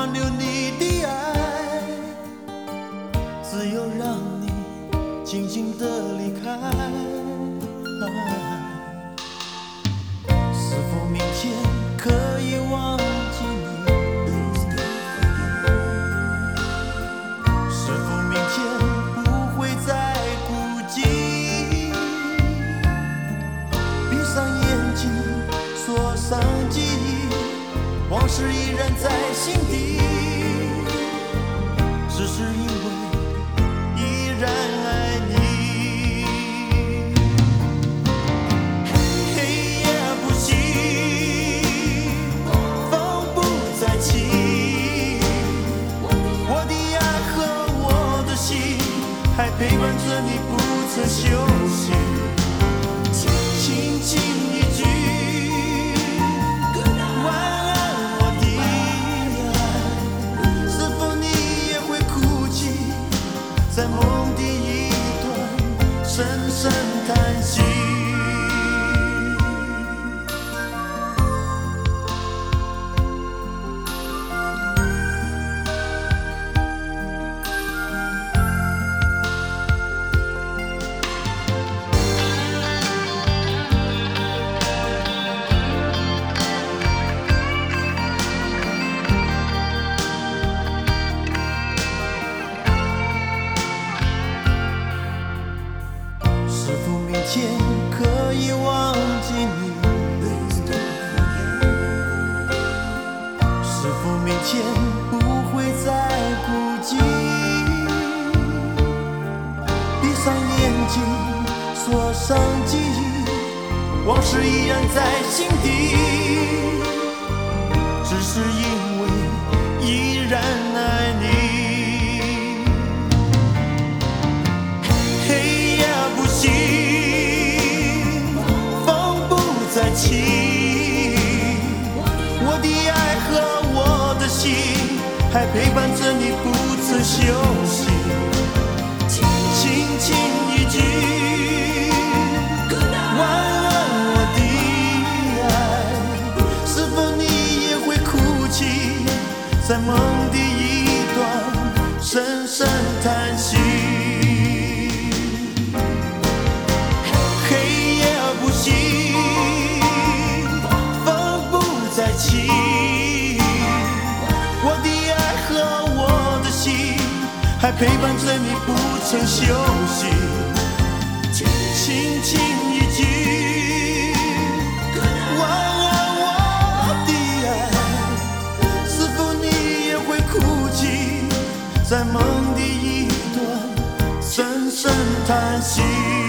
挽留你的爱，只有让你静静地离开。是否明天可以忘记你？是否明天不会再孤寂？闭上眼睛，锁上记忆，往事依然在心底，只是因为依然爱你。黑夜不息，风不再起，我的爱和我的心还陪伴着你不曾休息。轻轻一句晚安我的爱，是否你也会哭泣，在梦的一端深深叹息。是否明天可以忘记你？是否明天不会再孤寂？闭上眼睛，锁上记忆，往事依然在心底，只是因为依然爱你。风不再起，我的爱和我的心还陪伴着你不曾休息。轻轻一句晚安我的爱，是否你也会哭泣，在梦的一端深深叹息。我的爱和我的心还陪伴着你不曾休息。轻轻一句晚安我的爱，是否你也会哭泣，在梦的一端深深叹息。